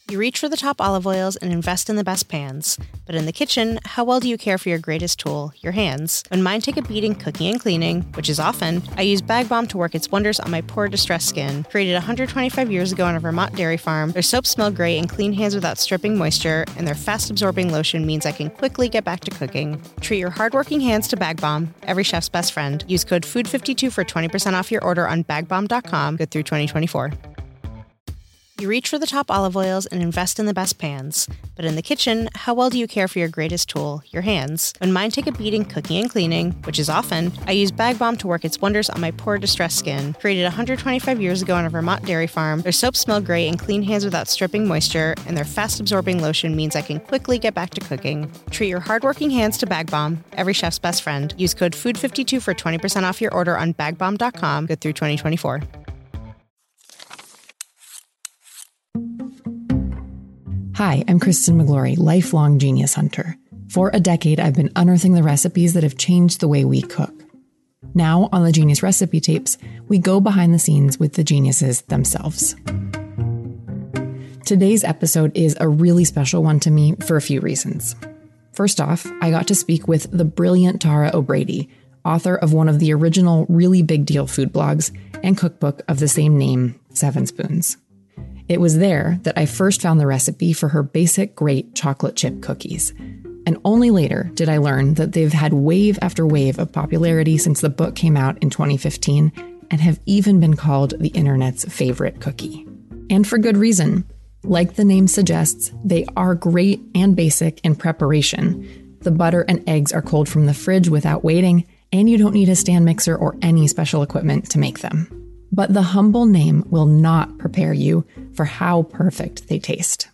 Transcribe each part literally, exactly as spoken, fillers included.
You reach for the top olive oils and invest in the best pans. But in the kitchen, how well do you care for your greatest tool, your hands? When mine take a beating cooking and cleaning, which is often, I use Bag Balm to work its wonders on my poor, distressed skin. Created one hundred twenty-five years ago on a Vermont dairy farm, their soaps smell great and clean hands without stripping moisture, and their fast-absorbing lotion means I can quickly get back to cooking. Treat your hardworking hands to Bag Balm, every chef's best friend. Use code food fifty-two for twenty percent off your order on bag balm dot com, good through twenty twenty-four. You reach for the top olive oils and invest in the best pans. But in the kitchen, how well do you care for your greatest tool, your hands? When mine take a beating cooking and cleaning, which is often, I use Bag Balm to work its wonders on my poor, distressed skin. Created one hundred twenty-five years ago on a Vermont dairy farm, their soaps smell great and clean hands without stripping moisture, and their fast-absorbing lotion means I can quickly get back to cooking. Treat your hardworking hands to Bag Balm, every chef's best friend. Use code food fifty-two for twenty percent off your order on bag balm dot com, good through twenty twenty-four. Hi, I'm Kristen McGlory, lifelong genius hunter. For a decade, I've been unearthing the recipes that have changed the way we cook. Now, on the Genius Recipe Tapes, we go behind the scenes with the geniuses themselves. Today's episode is a really special one to me for a few reasons. First off, I got to speak with the brilliant Tara O'Brady, author of one of the original really big deal food blogs and cookbook of the same name, Seven Spoons. It was there that I first found the recipe for her basic great chocolate chip cookies. And only later did I learn that they've had wave after wave of popularity since the book came out in twenty fifteen and have even been called the internet's favorite cookie. And for good reason. Like the name suggests, they are great and basic in preparation. The butter and eggs are cold from the fridge without waiting, and you don't need a stand mixer or any special equipment to make them. But the humble name will not prepare you for how perfect they taste.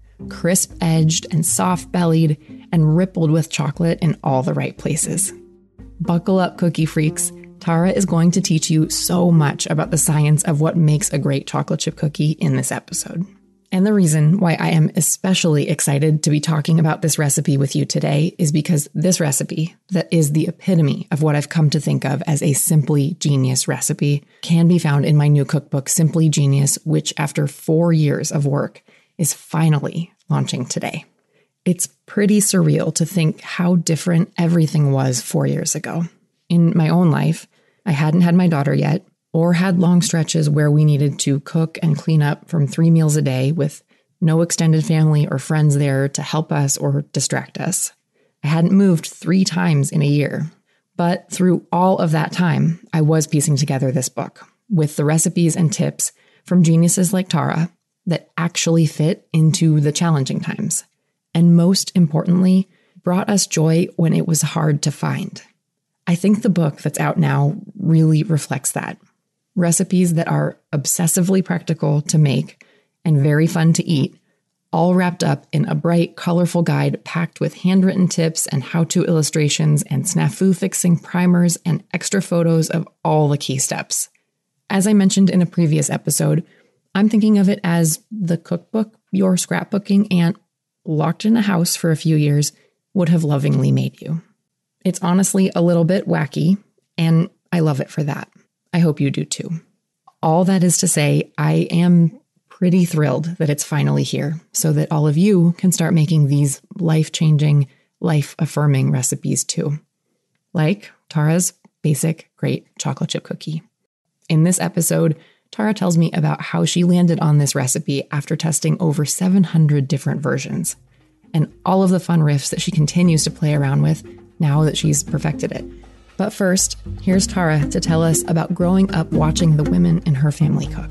Crisp-edged and soft-bellied and rippled with chocolate in all the right places. Buckle up, cookie freaks. Tara is going to teach you so much about the science of what makes a great chocolate chip cookie in this episode. And the reason why I am especially excited to be talking about this recipe with you today is because this recipe, that is the epitome of what I've come to think of as a Simply Genius recipe, can be found in my new cookbook, Simply Genius, which after four years of work is finally launching today. It's pretty surreal to think how different everything was four years ago. In my own life, I hadn't had my daughter yet, or had long stretches where we needed to cook and clean up from three meals a day with no extended family or friends there to help us or distract us. I hadn't moved three times in a year. But through all of that time, I was piecing together this book with the recipes and tips from geniuses like Tara that actually fit into the challenging times. And most importantly, brought us joy when it was hard to find. I think the book that's out now really reflects that. Recipes that are obsessively practical to make and very fun to eat, all wrapped up in a bright, colorful guide packed with handwritten tips and how-to illustrations and snafu-fixing primers and extra photos of all the key steps. As I mentioned in a previous episode, I'm thinking of it as the cookbook your scrapbooking aunt, locked in a house for a few years, would have lovingly made you. It's honestly a little bit wacky, and I love it for that. I hope you do too. All that is to say, I am pretty thrilled that it's finally here so that all of you can start making these life-changing, life-affirming recipes too. Like Tara's basic great chocolate chip cookie. In this episode, Tara tells me about how she landed on this recipe after testing over seven hundred different versions, and all of the fun riffs that she continues to play around with now that she's perfected it. But first, here's Tara to tell us about growing up watching the women in her family cook.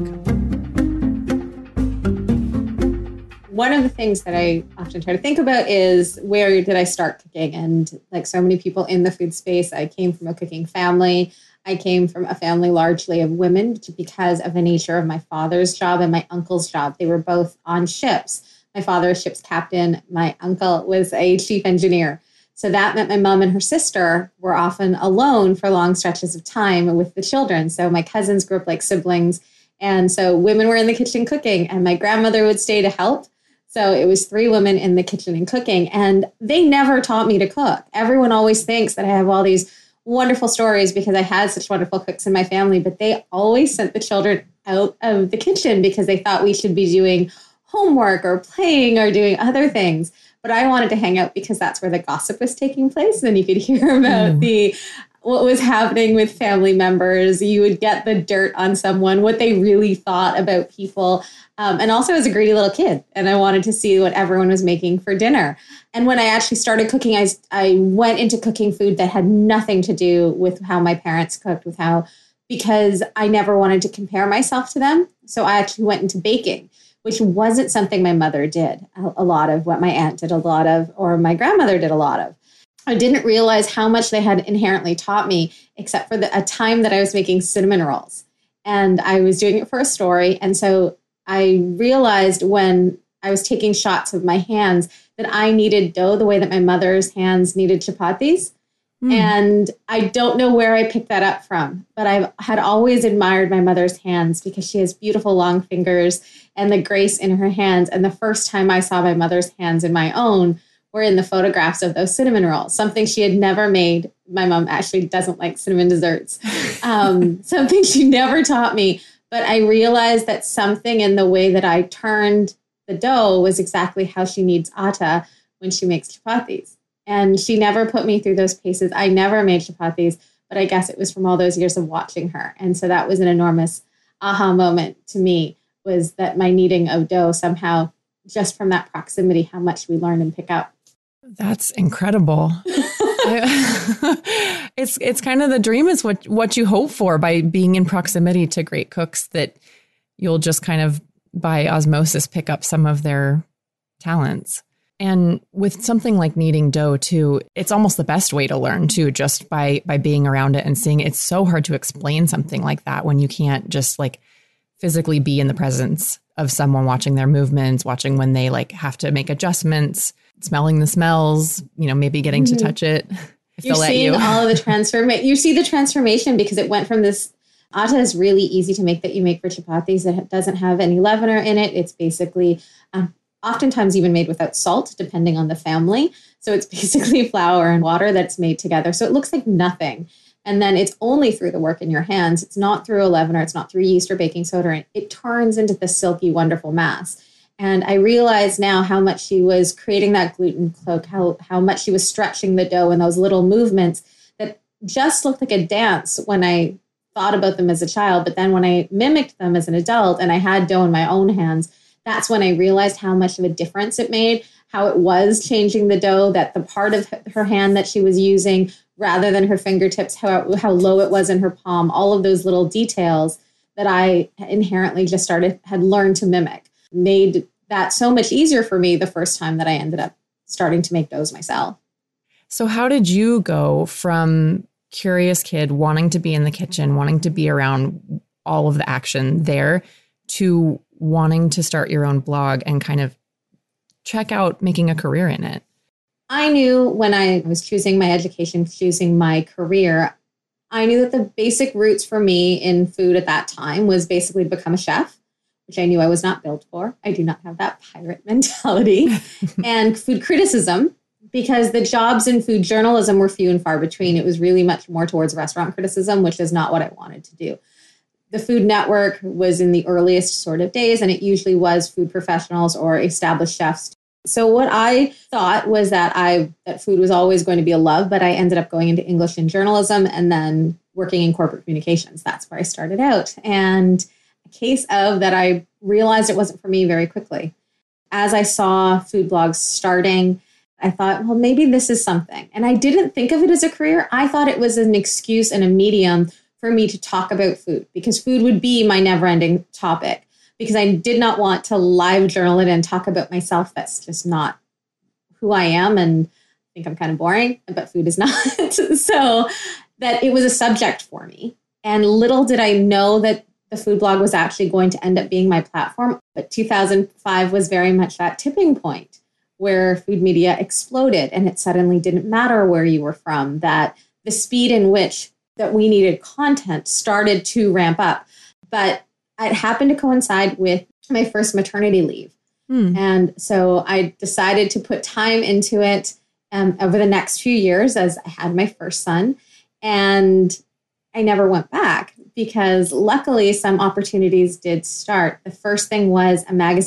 One of the things that I often try to think about is where did I start cooking? And like so many people in the food space, I came from a cooking family. I came from a family largely of women because of the nature of my father's job and my uncle's job. They were both on ships. My father was ship's captain. My uncle was a chief engineer. So that meant my mom and her sister were often alone for long stretches of time with the children. So my cousins grew up like siblings. And so women were in the kitchen cooking, and my grandmother would stay to help. So it was three women in the kitchen and cooking. And they never taught me to cook. Everyone always thinks that I have all these wonderful stories because I had such wonderful cooks in my family, but they always sent the children out of the kitchen because they thought we should be doing homework or playing or doing other things. But I wanted to hang out because that's where the gossip was taking place. And you could hear about mm. the what was happening with family members. You would get the dirt on someone, what they really thought about people. Um, and also as a greedy little kid. And I wanted to see what everyone was making for dinner. And when I actually started cooking, I, I went into cooking food that had nothing to do with how my parents cooked, with how, because I never wanted to compare myself to them. So I actually went into baking, which wasn't something my mother did a, a lot of, what my aunt did a lot of, or my grandmother did a lot of. I didn't realize how much they had inherently taught me, except for the, a time that I was making cinnamon rolls. And I was doing it for a story. And so I realized when I was taking shots of my hands that I needed dough the way that my mother's hands needed chapatis. Mm. And I don't know where I picked that up from, but I had always admired my mother's hands because she has beautiful long fingers and the grace in her hands. And the first time I saw my mother's hands in my own were in the photographs of those cinnamon rolls, something she had never made. My mom actually doesn't like cinnamon desserts, um, something she never taught me. But I realized that something in the way that I turned the dough was exactly how she needs atta when she makes chapatis. And she never put me through those paces. I never made chapatis, but I guess it was from all those years of watching her. And so that was an enormous aha moment to me, was that my kneading of dough somehow, just from that proximity, how much we learn and pick up. That's incredible. it's it's kind of the dream, is what what you hope for by being in proximity to great cooks, that you'll just kind of by osmosis pick up some of their talents. And with something like kneading dough too, it's almost the best way to learn too, just by by being around it and seeing it. It's so hard to explain something like that when you can't just like physically be in the presence of someone, watching their movements, watching when they like have to make adjustments, smelling the smells, you know, maybe getting mm-hmm. to touch it. If You're seeing you. all of the transformation. You see the transformation because it went from this. Atta is really easy to make, that you make for chapatis. It doesn't have any leavener in it. It's basically um, oftentimes even made without salt, depending on the family. So it's basically flour and water that's made together. So it looks like nothing. And then it's only through the work in your hands. It's not through a leavener. It's not through yeast or baking soda. It turns into the silky, wonderful mass. And I realize now how much she was creating that gluten cloak, how, how much she was stretching the dough in those little movements that just looked like a dance when I thought about them as a child. But then when I mimicked them as an adult and I had dough in my own hands, that's when I realized how much of a difference it made, how it was changing the dough, that the part of her hand that she was using rather than her fingertips, how, how low it was in her palm, all of those little details that I inherently just started, had learned to mimic, made that so much easier for me the first time that I ended up starting to make doughs myself. So how did you go from curious kid wanting to be in the kitchen, wanting to be around all of the action there, to wanting to start your own blog and kind of check out making a career in it? I knew when I was choosing my education, choosing my career, I knew that the basic roots for me in food at that time was basically to become a chef, which I knew I was not built for. I do not have that pirate mentality. And food criticism, because the jobs in food journalism were few and far between. It was really much more towards restaurant criticism, which is not what I wanted to do. The Food Network was in the earliest sort of days, and it usually was food professionals or established chefs. So what I thought was that I that food was always going to be a love, but I ended up going into English and journalism and then working in corporate communications. That's where I started out. And a case of that, I realized it wasn't for me very quickly. As I saw food blogs starting, I thought, well, maybe this is something. And I didn't think of it as a career. I thought it was an excuse and a medium for me to talk about food, because food would be my never-ending topic, because I did not want to live journal it and talk about myself. That's just not who I am. And I think I'm kind of boring, but food is not. So that it was a subject for me. And little did I know that the food blog was actually going to end up being my platform. But two thousand five was very much that tipping point where food media exploded, and it suddenly didn't matter where you were from, that the speed in which that we needed content started to ramp up. But it happened to coincide with my first maternity leave. Hmm. And so I decided to put time into it um, over the next few years as I had my first son. And I never went back, because luckily some opportunities did start. The first thing was a magazine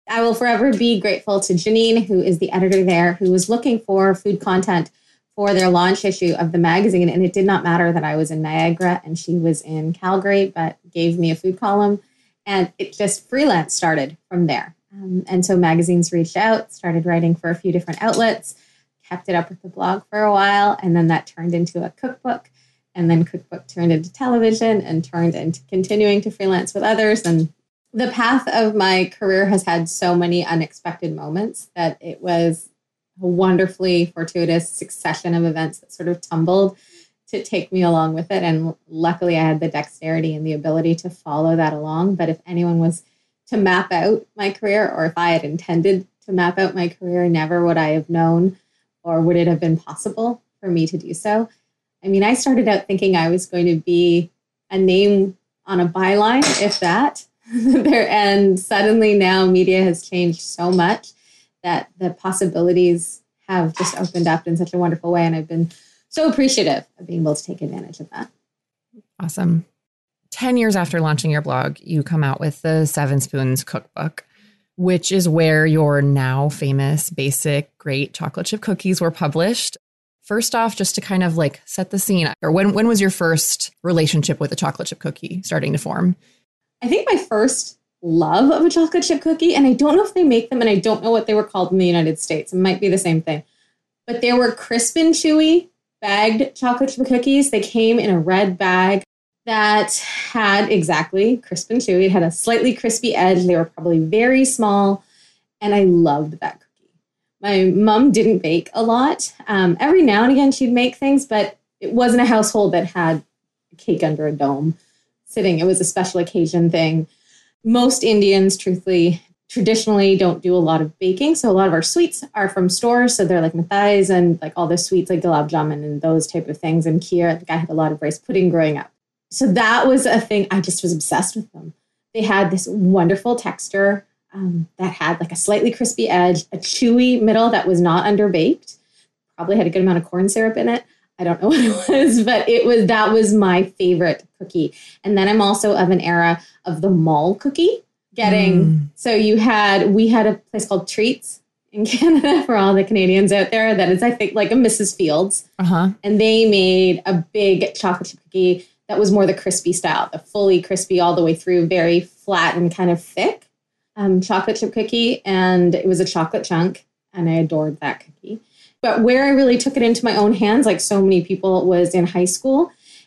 I will forever be grateful to Janine, who is the editor there, who was looking for food content for their launch issue of the magazine. And it did not matter that I was in Niagara and she was in Calgary, but gave me a food column. And it just freelance started from there. Um, and so magazines reached out, started writing for a few different outlets, kept it up with the blog for a while. And then that turned into a cookbook. And then cookbook turned into television and turned into continuing to freelance with others. And the path of my career has had so many unexpected moments that it was a wonderfully fortuitous succession of events that sort of tumbled to take me along with it. And luckily I had the dexterity and the ability to follow that along. But if anyone was to map out my career, or if I had intended to map out my career, never would I have known, or would it have been possible for me to do so. I mean, I started out thinking I was going to be a name on a byline, if that. there, and suddenly now media has changed so much that the possibilities have just opened up in such a wonderful way. And I've been so appreciative of being able to take advantage of that. Awesome. ten years after launching your blog, you come out with the Seven Spoons Cookbook, which is where your now famous basic great chocolate chip cookies were published. First off, just to kind of like set the scene, or when, when was your first relationship with a chocolate chip cookie starting to form? I think my first love of a chocolate chip cookie, and I don't know if they make them, and I don't know what they were called in the United States. It might be the same thing. But they were crisp and chewy bagged chocolate chip cookies. They came in a red bag that had exactly crisp and chewy. It had a slightly crispy edge. They were probably very small, and I loved that cookie. My mom didn't bake a lot. Um, every now and again, she'd make things, but it wasn't a household that had a cake under a dome sitting. It was a special occasion thing. Most Indians, truthfully, traditionally don't do a lot of baking. So a lot of our sweets are from stores. So they're like mithais and like all the sweets like gulab jamun and those type of things. And kheer, I think I had a lot of rice pudding growing up. So that was a thing. I just was obsessed with them. They had this wonderful texture um, that had like a slightly crispy edge, a chewy middle that was not underbaked, probably had a good amount of corn syrup in it. I don't know what it was, but it was, that was my favorite cookie. And then I'm also of an era of the mall cookie getting, mm. so you had, we had a place called Treats in Canada for all the Canadians out there. That is, I think, like a Missus Fields. Uh-huh. And they made a big chocolate chip cookie that was more the crispy style, the fully crispy all the way through, very flat and kind of thick um, chocolate chip cookie. And it was a chocolate chunk. And I adored that cookie. But where I really took it into my own hands, like so many people, was in high school.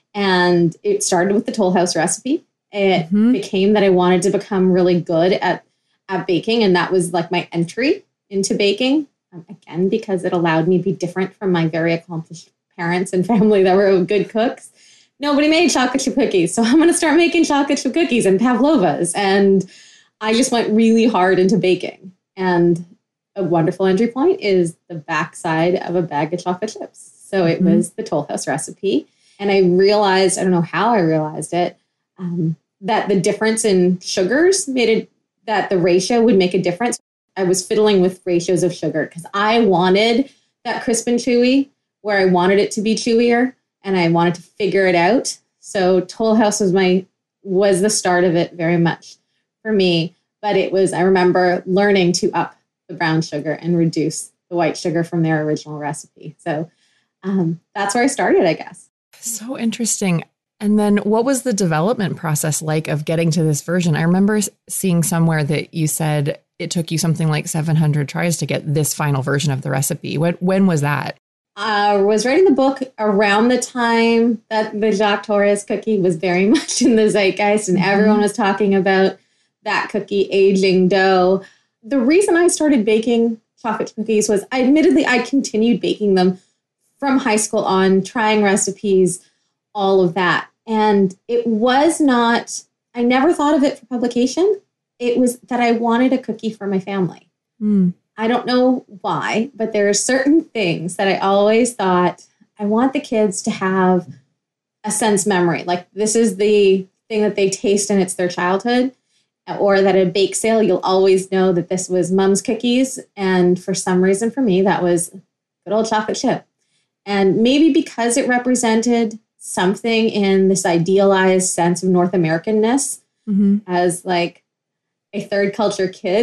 And it started with the Toll House recipe. It mm-hmm. became that I wanted to become really good at, at baking. And that was like my entry into baking. Um, again, because it allowed me to be different from my very accomplished parents and family that were good cooks. Nobody made chocolate chip cookies. So I'm going to start making chocolate chip cookies and pavlovas. And I just went really hard into baking. And a wonderful entry point is the backside of a bag of chocolate chips. So it mm-hmm. was the Toll House recipe. And I realized, I don't know how I realized it, um, that the difference in sugars made it, that the ratio would make a difference. I was fiddling with ratios of sugar because I wanted that crisp and chewy where I wanted it to be chewier and I wanted to figure it out. So Toll House was my, was the start of it very much for me. But it was, I remember learning to up the brown sugar and reduce the white sugar from their original recipe. So um, that's where I started, I guess. So interesting. And then what was the development process like of getting to this version? I remember seeing somewhere that you said it took you something like seven hundred tries to get this final version of the recipe. When, when was that? I was writing the book around the time that the Jacques Torres cookie was very much in the zeitgeist and mm-hmm. everyone was talking about that cookie aging dough. The reason I started baking chocolate cookies was, I admittedly, I continued baking them from high school on, trying recipes, all of that. And it was not, I never thought of it for publication. It was that I wanted a cookie for my family. Mm. I don't know why, but there are certain things that I always thought, I want the kids to have a sense memory. Like this is the thing that they taste and it's their childhood. Or that at a bake sale, you'll always know that this was mom's cookies. And for some reason for me, that was good old chocolate chip. And maybe because it represented something in this idealized sense of North Americanness mm-hmm. as like a third culture kid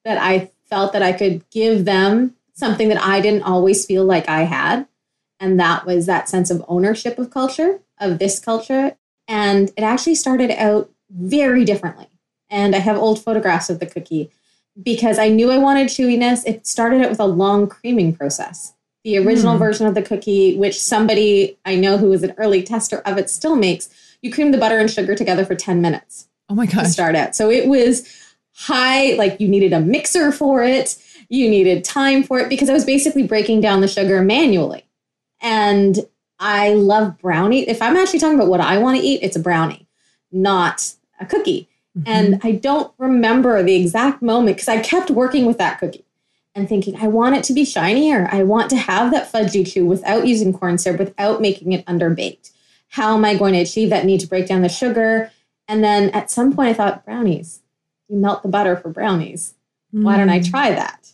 that I felt that I could give them something that I didn't always feel like I had. And that was that sense of ownership of culture, of this culture. And it actually started out very differently. And I have old photographs of the cookie because I knew I wanted chewiness. It started out with a long creaming process. The original mm. version of the cookie, which somebody I know who was an early tester of it still makes, you cream the butter and sugar together for ten minutes. Oh my gosh. To start out. So it was high, like you needed a mixer for it. You needed time for it because I was basically breaking down the sugar manually. And I love brownie. If I'm actually talking about what I want to eat, it's a brownie, not a cookie. Mm-hmm. And I don't remember the exact moment because I kept working with that cookie and thinking, I want it to be shinier. I want to have that fudgy chew without using corn syrup, without making it underbaked. How am I going to achieve that need to break down the sugar? And then at some point I thought, brownies, you melt the butter for brownies. Mm. Why don't I try that?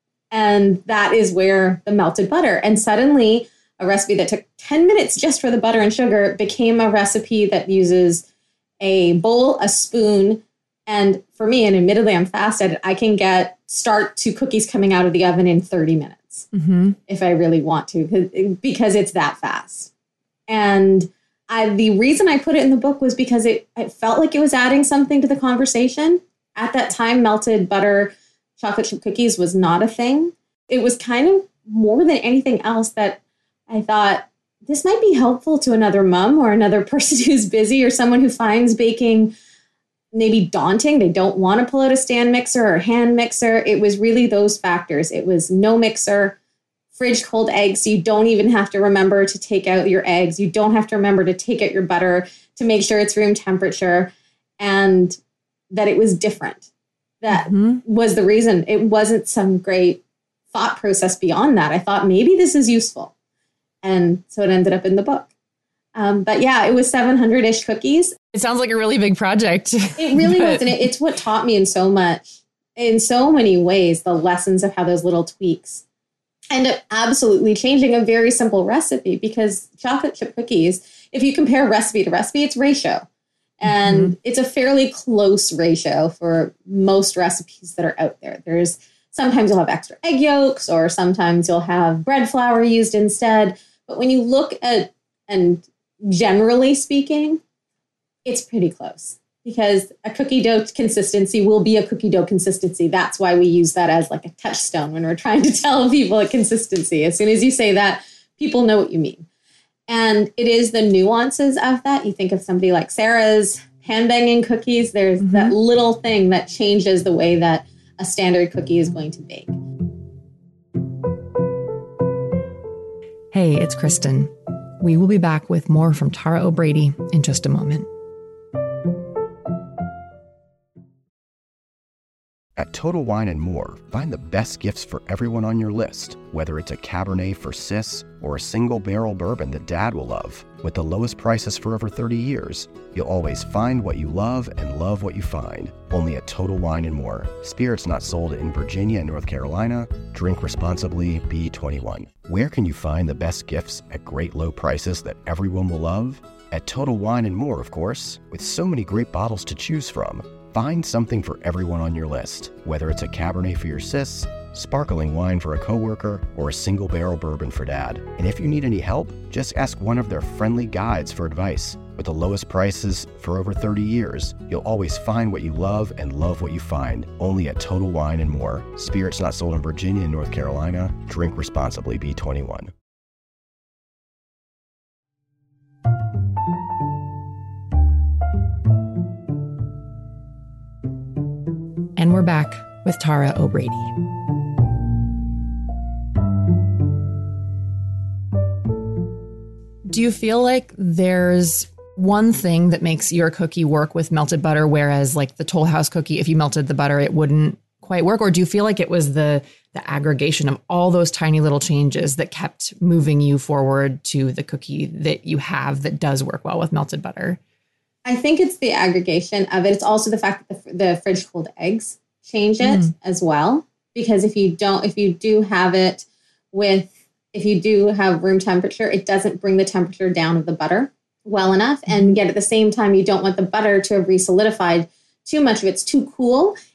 And that is where the melted butter. And suddenly a recipe that took ten minutes just for the butter and sugar became a recipe that uses a bowl, a spoon. And for me, and admittedly I'm fast at it, I can get start to cookies coming out of the oven in thirty minutes mm-hmm. if I really want to, because it's that fast. And I, the reason I put it in the book was because it, it felt like it was adding something to the conversation. At that time, melted butter chocolate chip cookies was not a thing. It was kind of more than anything else that I thought this might be helpful to another mom or another person who's busy or someone who finds baking maybe daunting. They don't want to pull out a stand mixer or hand mixer. It was really those factors. It was no mixer, fridge cold eggs. So you don't even have to remember to take out your eggs. You don't have to remember to take out your butter to make sure it's room temperature, and that it was different. That mm-hmm. was the reason. It wasn't some great thought process beyond that. I thought maybe this is useful. And so it ended up in the book. Um, but yeah, it was seven hundred-ish cookies. It sounds like a really big project. It really but... was. And it, it's what taught me in so much, in so many ways, the lessons of how those little tweaks end up absolutely changing a very simple recipe. Because chocolate chip cookies, if you compare recipe to recipe, it's ratio. And mm-hmm. it's a fairly close ratio for most recipes that are out there. There's sometimes you'll have extra egg yolks, or sometimes you'll have bread flour used instead. But when you look at, and generally speaking, it's pretty close, because a cookie dough consistency will be a cookie dough consistency. That's why we use that as like a touchstone when we're trying to tell people a consistency. As soon as you say that, people know what you mean. And it is the nuances of that. You think of somebody like Sarah's hand banging cookies. There's mm-hmm. that little thing that changes the way that a standard cookie is going to bake. Hey, it's Kristen. We will be back with more from Tara O'Brady in just a moment. At Total Wine and More, find the best gifts for everyone on your list, whether it's a Cabernet for Sis or a single barrel bourbon that Dad will love. With the lowest prices for over thirty years, you'll always find what you love and love what you find. Only at Total Wine and More. Spirits not sold in Virginia and North Carolina. Drink responsibly. B twenty-one. Where can you find the best gifts at great low prices that everyone will love? At Total Wine and More, of course, with so many great bottles to choose from. Find something for everyone on your list, whether it's a Cabernet for your sis, sparkling wine for a coworker, or a single barrel bourbon for Dad. And if you need any help, just ask one of their friendly guides for advice. With the lowest prices for over thirty years, you'll always find what you love and love what you find. Only at Total Wine and More. Spirits not sold in Virginia and North Carolina. Drink responsibly. B twenty-one. And we're back with Tara O'Brady. Do you feel like there's one thing that makes your cookie work with melted butter, whereas like the Toll House cookie, if you melted the butter, it wouldn't quite work? Or do you feel like it was the the aggregation of all those tiny little changes that kept moving you forward to the cookie that you have that does work well with melted butter? I think it's the aggregation of it. It's also the fact that the, the fridge cold eggs change it mm. as well. Because if you don't, if you do have it with, if you do have room temperature, it doesn't bring the temperature down of the butter well enough. And yet at the same time, you don't want the butter to have re-solidified too much. If it's too cool,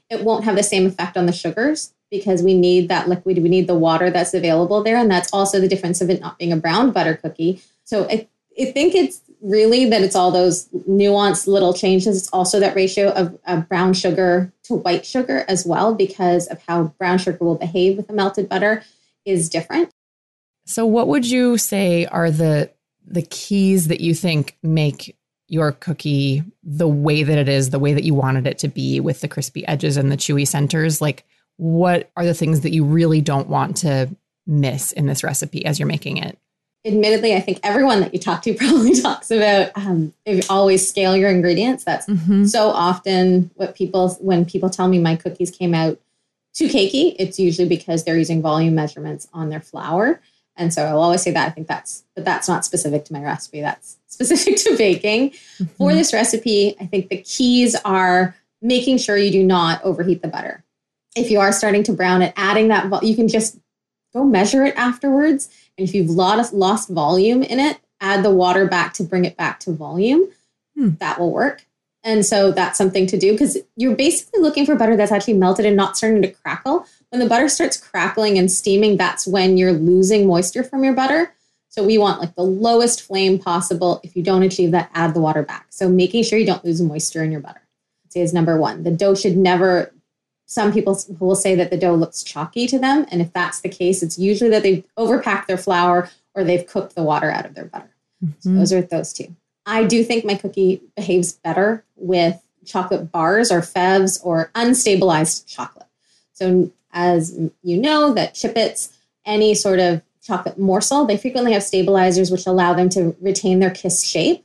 it won't have the same effect on the sugars because we need that liquid. We need the water that's available there. And that's also the difference of it not being a brown butter cookie. So I, I think it's really that it's all those nuanced little changes. It's also that ratio of, of brown sugar to white sugar as well, because of how brown sugar will behave with the melted butter is different. So what would you say are the the keys that you think make your cookie the way that it is, the way that you wanted it to be, with the crispy edges and the chewy centers? Like, what are the things that you really don't want to miss in this recipe as you're making it? Admittedly, I think everyone that you talk to probably talks about um, if always scale your ingredients. That's mm-hmm. so often what people, when people tell me my cookies came out too cakey, it's usually because they're using volume measurements on their flour. And so I'll always say that. I think that's, but that's not specific to my recipe. That's specific to baking. Mm-hmm. For this recipe, I think the keys are making sure you do not overheat the butter. If you are starting to brown it, adding that, you can just go measure it afterwards. And if you've lost, lost volume in it, add the water back to bring it back to volume. Hmm. That will work. And so that's something to do, because you're basically looking for butter that's actually melted and not starting to crackle. When the butter starts crackling and steaming, that's when you're losing moisture from your butter. So we want like the lowest flame possible. If you don't achieve that, add the water back. So making sure you don't lose moisture in your butter, I'd say, is number one. The dough should never, some people will say that the dough looks chalky to them. And if that's the case, it's usually that they've overpacked their flour or they've cooked the water out of their butter. Mm-hmm. So those are those two. I do think my cookie behaves better with chocolate bars or fèves or unstabilized chocolate. So as you know, that Chip-Its, any sort of chocolate morsel, they frequently have stabilizers which allow them to retain their kiss shape.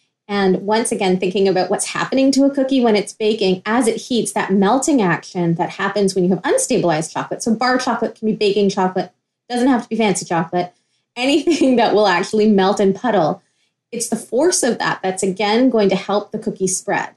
And once again, thinking about what's happening to a cookie when it's baking, as it heats, that melting action that happens when you have unstabilized chocolate. So bar chocolate can be baking chocolate, doesn't have to be fancy chocolate, anything that will actually melt and puddle. It's the force of that that's, again, going to help the cookie spread.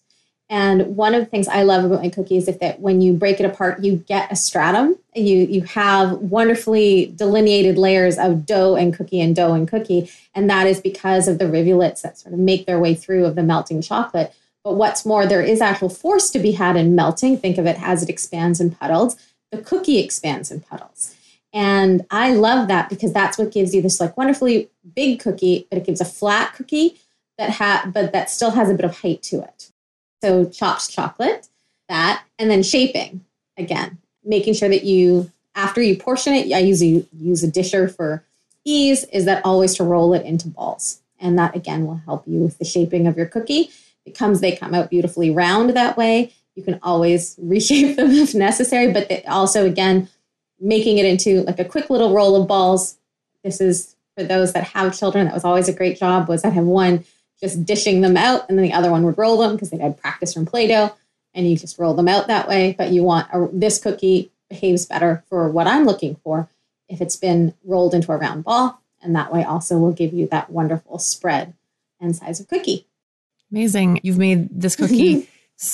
And one of the things I love about my cookies is that when you break it apart, you get a stratum. You you have wonderfully delineated layers of dough and cookie and dough and cookie. And that is because of the rivulets that sort of make their way through of the melting chocolate. But what's more, there is actual force to be had in melting. Think of it as it expands and puddles. The cookie expands and puddles. And I love that because that's what gives you this like wonderfully big cookie, but it gives a flat cookie that ha- but that still has a bit of height to it. So chopped chocolate, that, and then shaping, again, making sure that you, after you portion it, I usually use a disher for ease, is that always to roll it into balls. And that, again, will help you with the shaping of your cookie. It comes, they come out beautifully round that way. You can always reshape them if necessary, but they also, again, making it into like a quick little roll of balls. This is for those that have children. That was always a great job, was I have one just dishing them out, and then the other one would roll them because they had practice from Play-Doh, and you just roll them out that way. But you want a, this cookie behaves better for what I'm looking for if it's been rolled into a round ball, and that way also will give you that wonderful spread and size of cookie. Amazing. You've made this cookie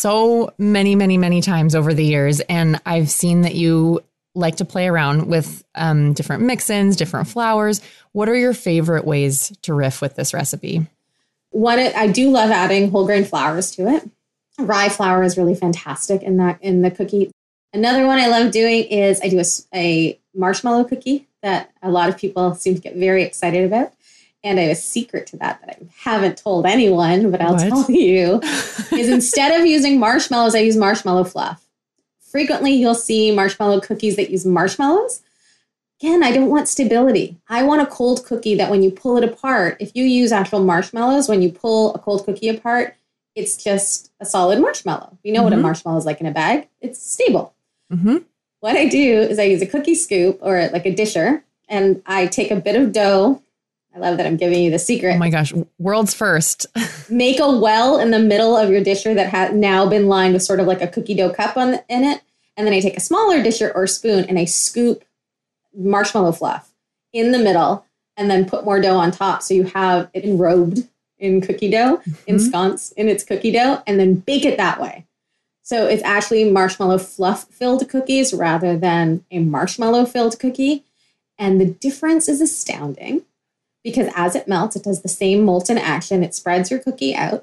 so many, many, many times over the years, and I've seen that you like to play around with um, different mix-ins, different flours. What are your favorite ways to riff with this recipe? One, I do love adding whole grain flours to it. Rye flour is really fantastic in that in the cookie. Another one I love doing is I do a, a marshmallow cookie that a lot of people seem to get very excited about. And I have a secret to that that I haven't told anyone, but I'll what? tell you, is instead of using marshmallows, I use marshmallow fluff. Frequently, you'll see marshmallow cookies that use marshmallows. Again, I don't want stability. I want a cold cookie that when you pull it apart, if you use actual marshmallows, when you pull a cold cookie apart, it's just a solid marshmallow. You know mm-hmm. what a marshmallow is like in a bag? It's stable. Mm-hmm. What I do is I use a cookie scoop or like a disher, and I take a bit of dough. I love that I'm giving you the secret. Oh my gosh, world's first. Make a well in the middle of your disher that has now been lined with sort of like a cookie dough cup on the, in it. And then I take a smaller disher or spoon and I scoop marshmallow fluff in the middle and then put more dough on top. So you have it enrobed in cookie dough, mm-hmm. ensconced in its cookie dough, and then bake it that way. So it's actually marshmallow fluff filled cookies rather than a marshmallow filled cookie. And the difference is astounding because as it melts, it does the same molten action. It spreads your cookie out.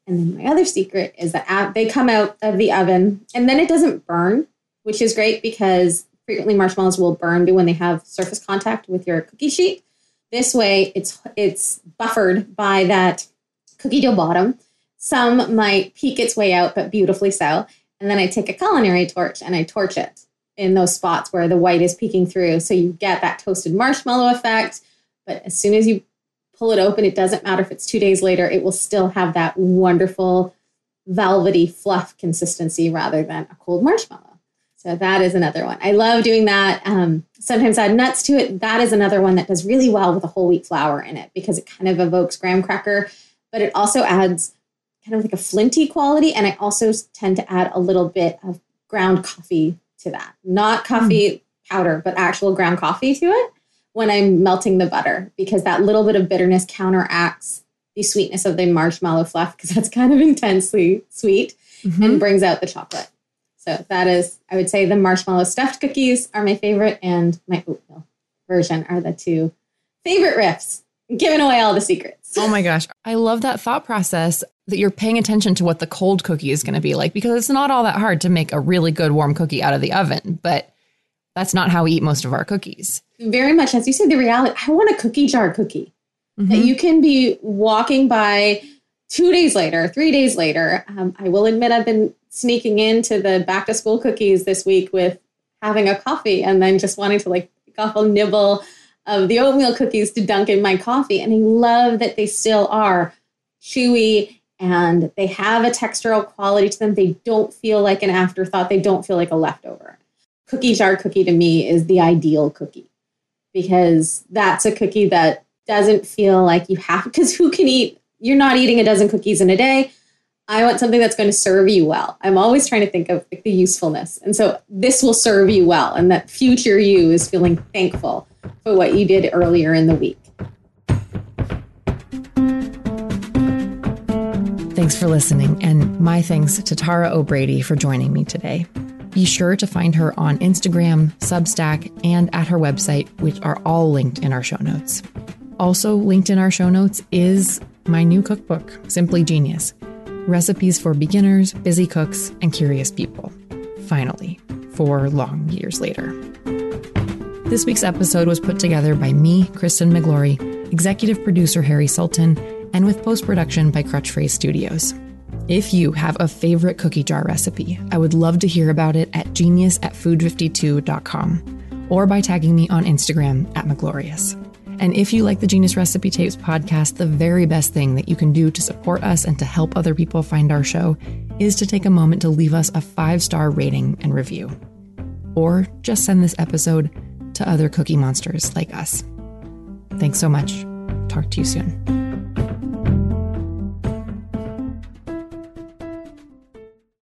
And then my other secret is that they come out of the oven and then it doesn't burn, which is great because frequently marshmallows will burn when they have surface contact with your cookie sheet. This way, it's it's buffered by that cookie dough bottom. Some might peek its way out, but beautifully so. And then I take a culinary torch and I torch it in those spots where the white is peeking through. So you get that toasted marshmallow effect. But as soon as you pull it open, it doesn't matter if it's two days later, it will still have that wonderful velvety fluff consistency rather than a cold marshmallow. So that is another one. I love doing that. Um, sometimes add nuts to it. That is another one that does really well with a whole wheat flour in it because it kind of evokes graham cracker, but it also adds kind of like a flinty quality. And I also tend to add a little bit of ground coffee to that. Not coffee mm. powder, but actual ground coffee to it when I'm melting the butter, because that little bit of bitterness counteracts the sweetness of the marshmallow fluff, because that's kind of intensely sweet mm-hmm. and brings out the chocolate. So that is, I would say the marshmallow stuffed cookies are my favorite, and my oatmeal version are the two favorite riffs. I'm giving away all the secrets. Oh my gosh. I love that thought process that you're paying attention to what the cold cookie is going to be like, because it's not all that hard to make a really good warm cookie out of the oven, but that's not how we eat most of our cookies. Very much, as you said, the reality, I want a cookie jar cookie mm-hmm. that you can be walking by two days later, three days later. Um, I will admit I've been sneaking into the back to school cookies this week with having a coffee and then just wanting to like pick off a nibble of the oatmeal cookies to dunk in my coffee. And I love that they still are chewy and they have a textural quality to them. They don't feel like an afterthought. They don't feel like a leftover. Cookie jar cookie to me is the ideal cookie, because that's a cookie that doesn't feel like you have, because who can eat, you're not eating a dozen cookies in a day. I want something that's going to serve you well. I'm always trying to think of like the usefulness. And so this will serve you well. And that future you is feeling thankful for what you did earlier in the week. Thanks for listening. And my thanks to Tara O'Brady for joining me today. Be sure to find her on Instagram, Substack, and at her website, which are all linked in our show notes. Also linked in our show notes is my new cookbook, Simply Genius. Recipes for beginners, busy cooks, and curious people. Finally, four long years later. This week's episode was put together by me, Kristen McGlory, executive producer Harry Sultan, and with post-production by Crutchphrase Studios. If you have a favorite cookie jar recipe, I would love to hear about it at genius at food fifty-two dot com or by tagging me on Instagram at McGlorious. And if you like the Genius Recipe Tapes podcast, the very best thing that you can do to support us and to help other people find our show is to take a moment to leave us a five-star rating and review. Or just send this episode to other cookie monsters like us. Thanks so much. Talk to you soon.